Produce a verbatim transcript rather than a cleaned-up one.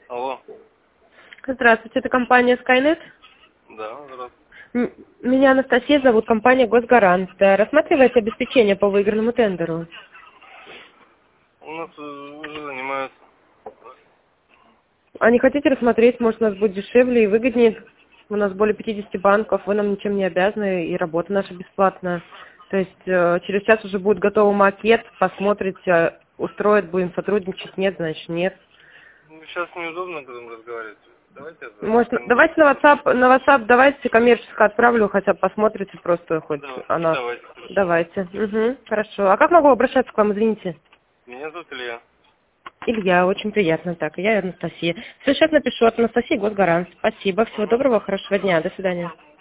Алло. Здравствуйте, это компания Skynet. Да, здравствуйте. М- Меня Анастасия зовут, компания Госгарант. Э, Рассматриваете обеспечение по выигранному тендеру? У нас э, уже занимаются. А не хотите рассмотреть, может, у нас будет дешевле и выгоднее? У нас более пятидесяти банков, вы нам ничем не обязаны, и работа наша бесплатная. То есть э, через час уже будет готовый макет, посмотрите, устроит, будем сотрудничать, нет, значит нет. Ну, сейчас неудобно об этом разговаривать. Давайте это в Может, давайте понедельник. на WhatsApp, на WhatsApp давайте коммерческое отправлю, хотя бы посмотрите просто хоть Давай, она. давайте, хорошо. Давайте. Угу, хорошо. А как могу обращаться к вам, извините? Меня зовут Илья. Илья, очень приятно так. Я Анастасия. Сейчас напишу от Анастасии Госгарант. Спасибо. Всего Угу. доброго, хорошего дня. До свидания.